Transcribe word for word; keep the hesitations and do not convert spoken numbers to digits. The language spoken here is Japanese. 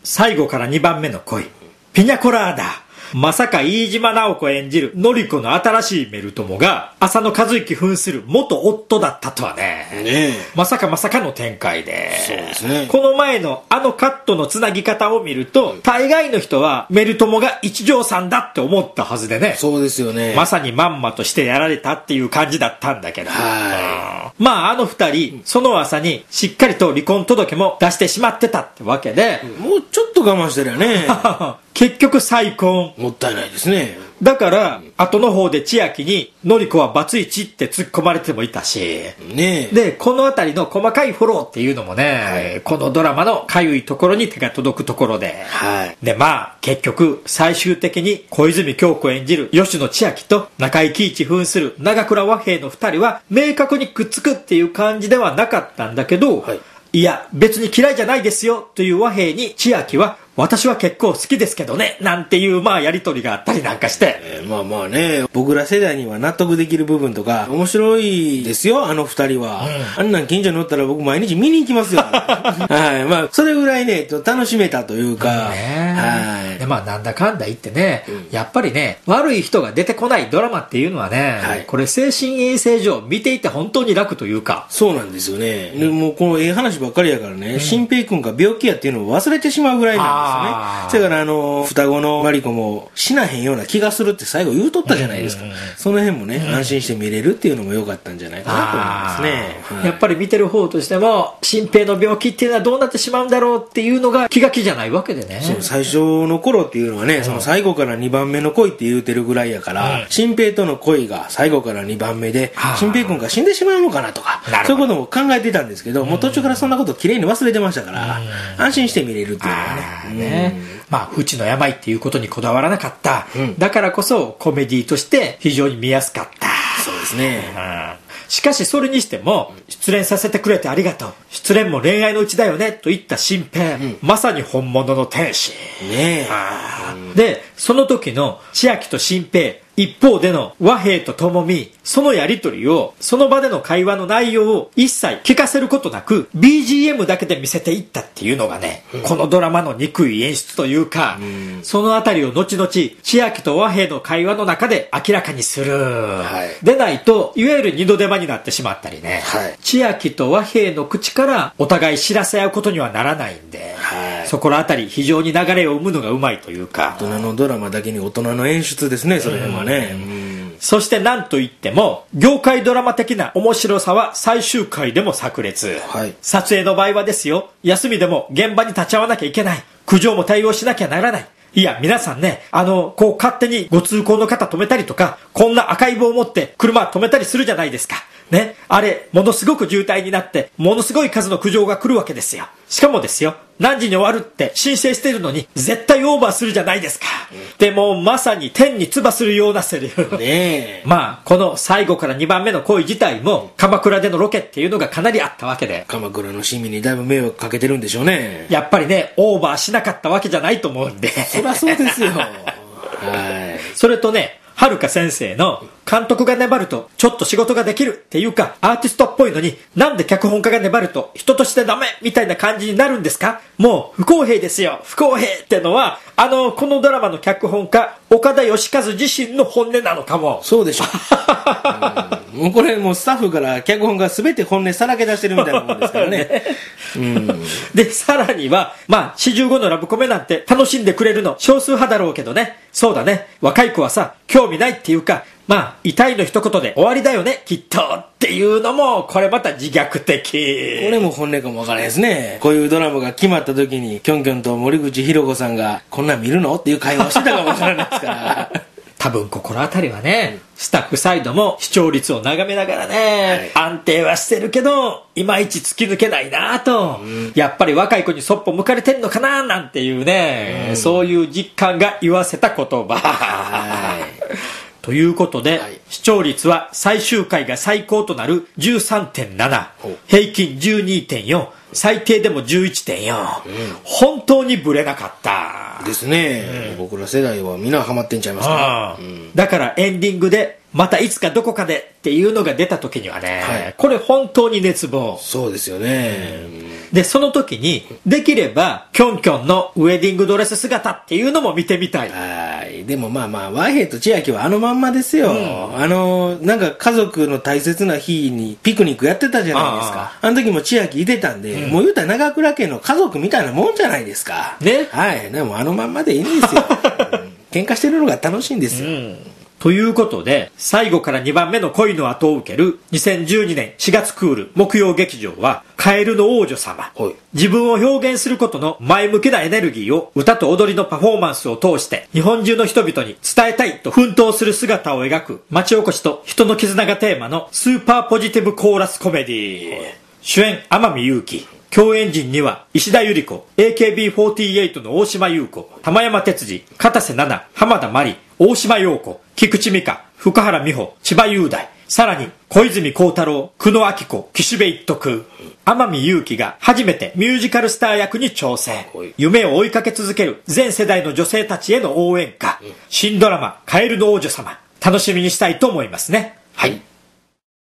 最後からにばんめの恋、ピニャコラーダ。まさか飯島直子演じるのりこの新しいメル友が浅野和之扮する元夫だったとはね。 ねえ。 まさかまさかの展開で。 そうですね。 この前のあのカットのつなぎ方を見ると、大概の人はメル友が一条さんだって思ったはずでね。 そうですよね。 まさにまんまとしてやられたっていう感じだったんだけど。 はまああの二人、その朝にしっかりと離婚届も出してしまってたってわけで。 もうちょっと我慢してるよね。 結局再婚。 もったいないですね。 だから、後の方で千秋に、のりこはバツイチって突っ込まれてもいたし。 ねえ。 で、このあたりの細かいフォローっていうのもね、はい、このドラマのかゆいところに手が届くところで。 はい。 で、まあ、結局、最終的に小泉京子演じる吉野千秋と中井貴一扮する長倉和平の二人は、明確にくっつくっていう感じではなかったんだけど、はい、いや、別に嫌いじゃないですよという和平に千秋は、私は結構好きですけどね、なんていうまあやりとりがあったりなんかして、 えー、まあまあね、僕ら世代には納得できる部分とか面白いですよ、あの二人は、うん、あんなん近所におったら僕毎日見に行きますよはい、まあそれぐらいね楽しめたというか、 ね、はい。でまあなんだかんだ言ってね、うん、やっぱりね悪い人が出てこないドラマっていうのはね、はい、これ精神衛生上見ていて本当に楽というか、 そうなんですよね、うん、でもうこのええ話ばっかりやからね、新、うん、平君が病気やっていうのを忘れてしまうぐらいなんですよね。だからあの双子のマリコも死なへんような気がするって最後言うとったじゃないですか、うんうんうん、その辺もね、うん、安心して見れるっていうのも良かったんじゃないかなと思いますね、 はい、やっぱり見てる方としても新平の病気っていうのはどうなってしまうんだろうっていうのが気が気じゃないわけでね。 そう最初の頃っていうのはね、うん、その最後からにばんめの恋って言うてるぐらいやから、うん、新平との恋が最後からにばんめで、うん、新平君が死んでしまうのかなとかそういうことも考えてたんですけど、うん、もう途中からそんなこときれいに忘れてましたから、うん、安心して見れるっていうのはね、 ね、まあ、不治の病っていうことにこだわらなかった、うん、だからこそコメディとして非常に見やすかった。 そうですね、 うん、しかしそれにしても失恋させてくれてありがとう、失恋も恋愛のうちだよねと言った新平、うん、まさに本物の天使ねえ、 うん、でその時の千秋と新平一方での和平とともみ、そのやりとりを、その場での会話の内容を一切聞かせることなく ビージーエム だけで見せていったっていうのがね、うん、このドラマの憎い演出というか、うん、そのあたりを後々千秋と和平の会話の中で明らかにする、はい、でないといわゆる二度手間になってしまったりね、はい、千秋と和平の口からお互い知らせ合うことにはならないんで、はい、そこらあたり非常に流れを生むのがうまいというか、 大人のドラマだけに大人の演出ですね、それはね、うんうん、 そして何といっても業界ドラマ的な面白さは最終回でも炸裂、はい、撮影の場合はですよ、休みでも現場に立ち会わなきゃいけない、苦情も対応しなきゃならない。いや皆さんね、あのこう勝手にご通行の方止めたりとか、こんな赤い棒を持って車止めたりするじゃないですかね。あれものすごく渋滞になってものすごい数の苦情が来るわけですよ。しかもですよ、何時に終わるって申請してるのに絶対オーバーするじゃないですか、うん、でもまさに天に唾するようなセリフね。まあこの最後からにばんめの恋自体も鎌倉でのロケっていうのがかなりあったわけで、 鎌倉の市民にだいぶ迷惑かけてるんでしょうね。 やっぱりねオーバーしなかったわけじゃないと思うんでそりゃそうですよはい。 それとね、はるか先生の監督が粘るとちょっと仕事ができるっていうかアーティストっぽいのに、なんで脚本家が粘ると人としてダメみたいな感じになるんですか、もう不公平ですよ不公平ってのは、あのこのドラマの脚本家岡田義和自身の本音なのかも。 そうでしょう、うん、もうこれもうスタッフから脚本が全て本音さらけ出してるみたいなもんですからねね、うん、でさらにはまあよんじゅうごのラブコメなんて楽しんでくれるの少数派だろうけどね、そうだね、若い子はさ興味ないっていうか、まあ痛いの一言で終わりだよねきっとっていうのもこれまた自虐的。 これも本音かもわからないですね。こういうドラマが決まった時にキョンキョンと森口博子さんがこんなん見るのっていう会話をしてたかもしれないですから多分心当たりはね、スタッフサイドも視聴率を眺めながらね、はい、安定はしてるけどいまいち突き抜けないなと、うん、やっぱり若い子にそっぽ向かれてんのかななんていうね、うん、そういう実感が言わせた言葉、はいということで、はい、視聴率は最終回が最高となる じゅうさんてんなな、平均 じゅうにてんよん、最低でも じゅういってんよん、うん、本当にブレなかったですね、うん、僕ら世代はみんなハマってんちゃいますか、 うん、だからエンディングでまたいつかどこかでっていうのが出た時にはね、はい、これ本当に熱望。 そうですよね、うんで、その時に、できれば、キョンキョンのウェディングドレス姿っていうのも見てみたい。 はい。でもまあまあ、和平と千秋はあのまんまですよ。うん、あの、なんか家族の大切な日にピクニックやってたじゃないですか。あ, あの時も千秋いてたんで、うん、もう言うたら長倉家の家族みたいなもんじゃないですか。ね。はい。でもあのまんまでいいんですよ。喧嘩してるのが楽しいんですよ。うんということで、最後からにばんめの恋の後を受けるにせんじゅうにねんしがつクール木曜劇場は、カエルの王女様。自分を表現することの前向きなエネルギーを歌と踊りのパフォーマンスを通して、日本中の人々に伝えたいと奮闘する姿を描く、町おこしと人の絆がテーマのスーパーポジティブコーラスコメディー。主演、天海祐希。共演陣には、石田ゆり子、エーケービーフォーティーエイト の大島優子、玉山哲司、片瀬奈々、浜田真理、大島陽子、菊池美香、福原美穂、千葉雄大、さらに小泉孝太郎、久野明子、岸辺一徳、天海祐希が初めてミュージカルスター役に挑戦。夢を追いかけ続ける全世代の女性たちへの応援歌。新ドラマ、カエルの王女様。楽しみにしたいと思いますね。はい。